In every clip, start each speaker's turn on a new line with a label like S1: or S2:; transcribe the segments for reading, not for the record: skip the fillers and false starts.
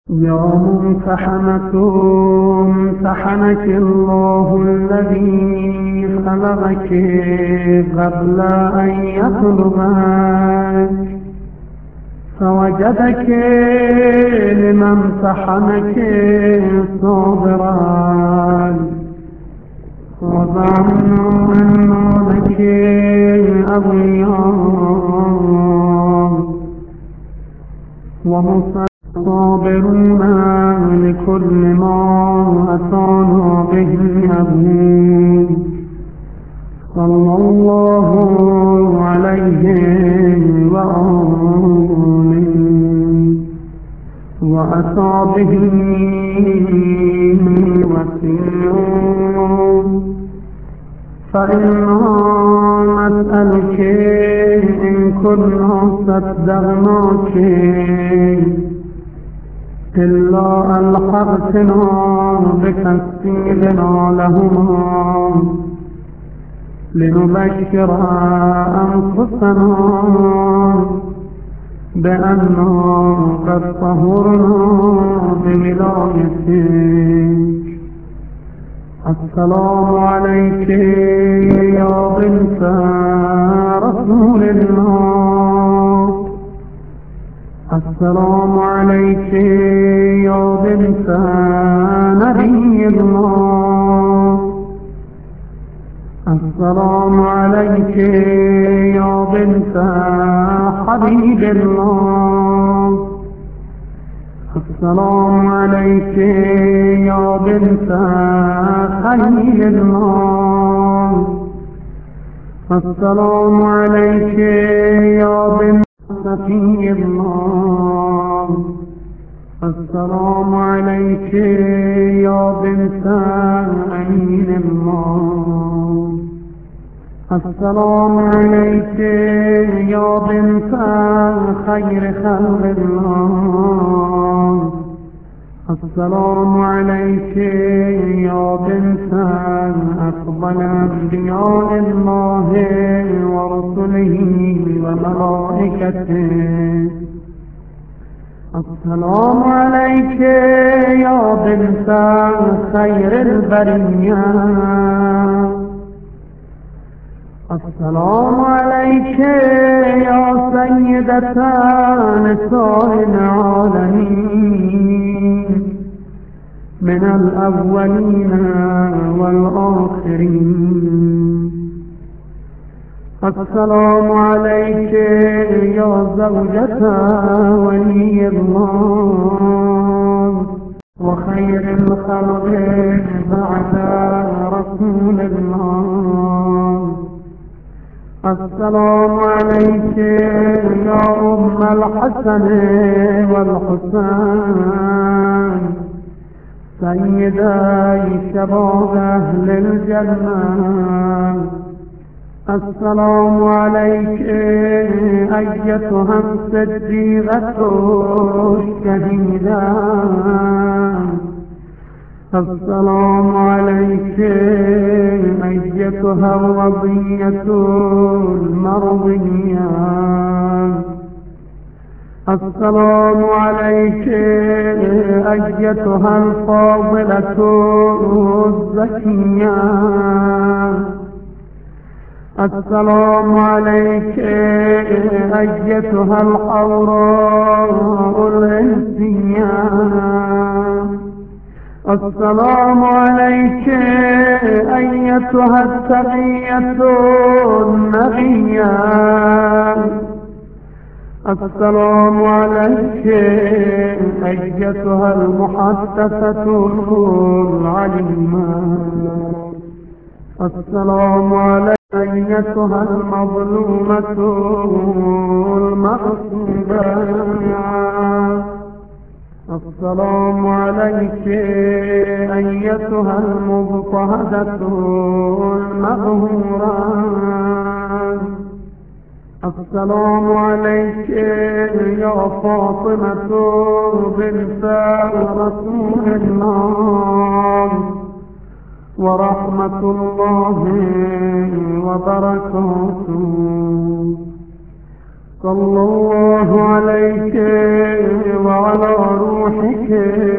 S1: يا ممتحنة امتحنك الله الذي خلقك قبل أن يخلقك فوجدك لما امتحنك صابرا وظن لك أغيار صابرون لكل ما أتانا به أبوه صلى الله عليه وآله وأصحابه وسلم. فإنا نسألك إن كنا صدقناك إلا ألحقتنا بتسجيلنا لهما لنبشر أنفسنا بأننا قد طهرنا بولايتك. السلام عليك يا بنت رسول الله. السلام عليك يا بنت نبي الله. السلام عليك يا بنت حبيب الله. السلام عليك يا بنت خليل الله. السلام عليك يا بنت صفي الله. السلام عليك يا بنت أمين الله. السلام عليك يا بنت خير خلق الله. السلام عليك يا بنت أفضل أنبياء الله ورسله وملائكته. السلام عليك يا بنت خير البرية. السلام عليك يا سيدة نساء العالمين من الأولين والآخرين. السلام عليك يا زوجة ولي الله وخير الخلق بعد رسول الله. السلام عليك يا أم الحسن والحسين سيدي شباب أهل الجنة. السلام عليك أيتها الصديقة الشهيدة. السلام عليك أيتها الرضية المرضية. السلام عليك أيتها الفاضلة الزكية. السلام عليك أيتها الحوراء الإنسية. السلام عليك أيتها التقية النقية. السلام عليك أيتها المحدثة العليمة. السلام عليك أيتها المظلومة المغصوبة. السلام عليك أيتها المضطهدة المغمورة. السلام عليك يا فاطمة بنت رسول الله ورحمة الله وبركاته. صلى الله عليك وعلى روحك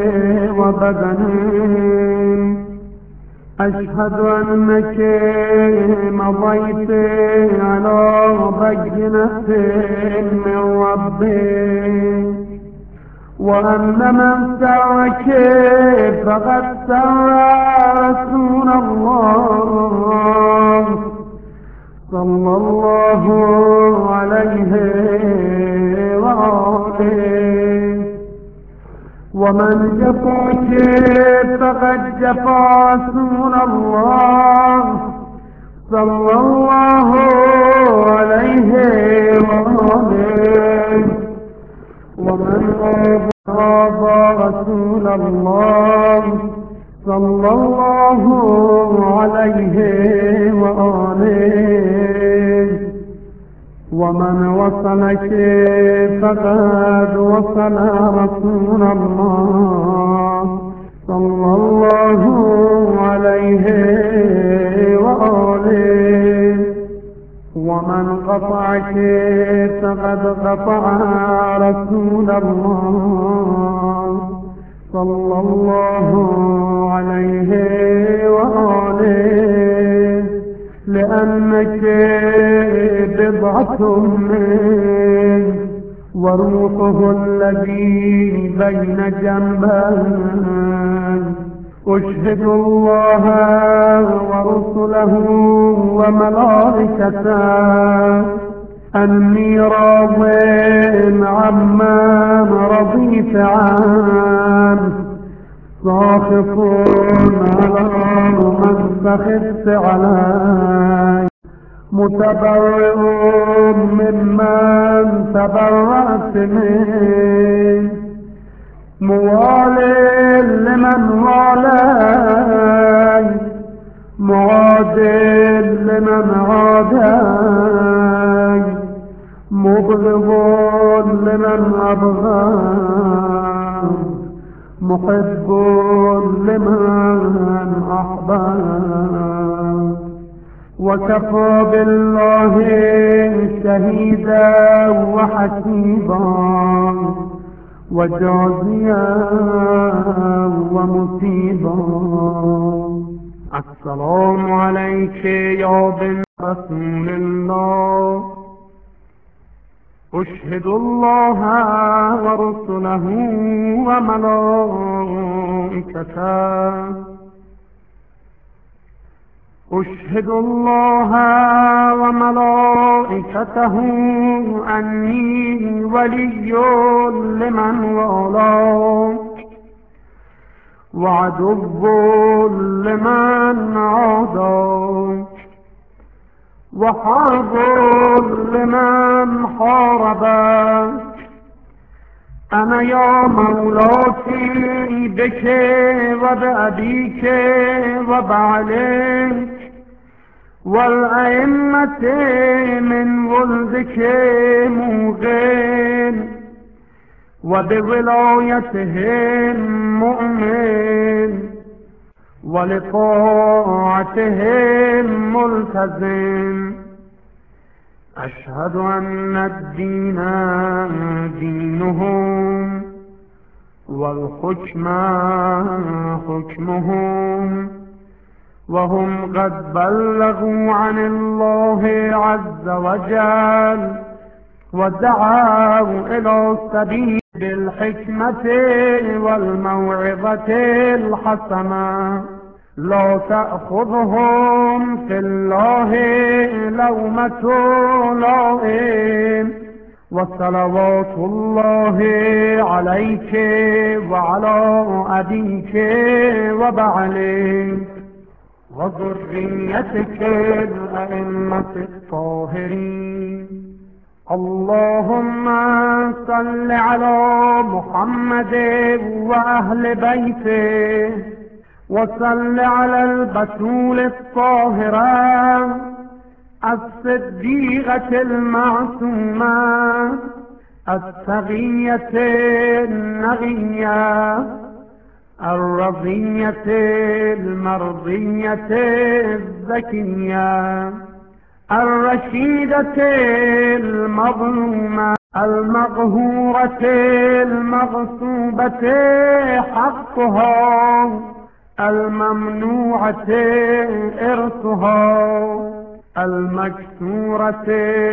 S1: وبدنك. أشهد أنك مضيت على بينة من ربك، وأن من سعك فقد سعى رسول الله صلى الله عليه وآله. ومن جفاك فقد جفى رسول الله صلى الله عليه وآله. ومن غاب رسول الله صلى الله عليه وآله. ومن وصلك فقد وصل رسول الله صلى الله عليه وآله. ومن قطعك فقد قطع رسول الله صلى الله عليه وآله. لأنك بضعة منه وروحه الذي بين جنبيه. أشهد الله ورسله وملائكته أني راض عما رضيت عنه، ساخط على من سخطت عليه، متبرئ ممن تبرأت منه، موالي لمن والي، معاد لمن عادي، مبغض لمن أبغى، محب لمن أحبب. وكفى بالله شهيدا وحسيبا وجازيا ومصيبا. السلام عليك يا بنت رسول الله. أشهد الله ورسله وملائكته. أشهد الله وملائكته أني ولي لمن والاه، وعدو لمن عاداه، وحرب لمن حاربك. أنا يا مولاتي بك وبأبيك وبعليك والأئمة من ولدك موقن، وبولايتهم مؤمن، ولطاعتهم ملتزم. أشهد أن الدين دينهم والحكم حكمهم، وهم قد بلغوا عن الله عز وجل ودعوا إلى سبيل بالحكمة والموعظة الحسنة. لا تأخذهم في الله لومة لائم، وصلوات الله عليك وعلى أبيك وبعليك وذريتك الأئمة الطاهرين. اللهم صل على محمد وأهل بيته، وصل على البتول الطاهرة الصديقة المعصومة التقية النقية الرضية المرضية الزكية الرشيدة المظلومة المقهورة المغصوبة حقها الممنوعة إرثها المكسورة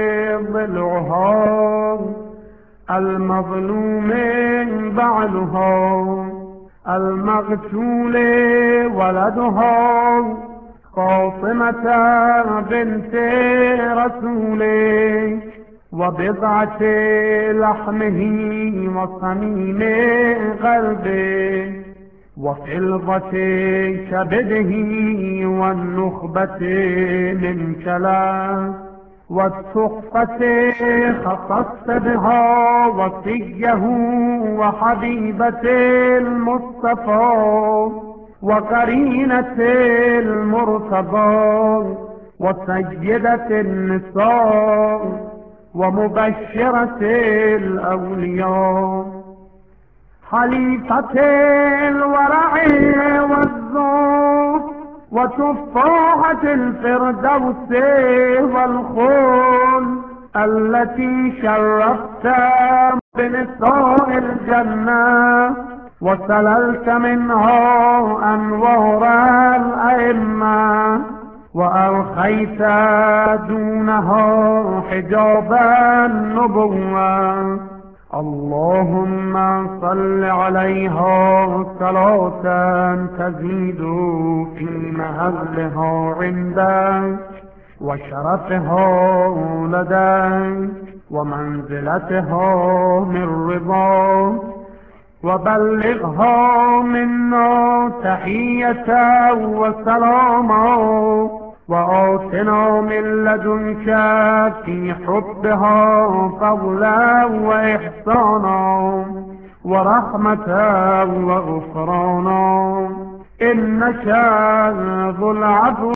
S1: ضلعها المظلوم بعلها المغسول ولدها فاطمة بنت رسوله وبضعة لحمه وصميم قلبه وفلظة كبده والنخبة من كلاه والسخفة خصصت بها وصيه وحبيبة المصطفى وقرينة المرتضى وسيدة النساء ومبشرة الأولياء خليفة الورع والذوق وتفاحة الفردوس والخول التي شرفت بنساء الجنة وسللت منها أنوار الأئمة وأرخيت دونها حجاب النبوة. اللهم صل عليها صلاة تزيد في مهلها عندك وشرفها لديك ومنزلتها من رضاك وبلغها منا تحية وسلاما وآتنا من لدنك في حبها فضلا وإحسانا ورحمة وغفرانا إنك ذو العفو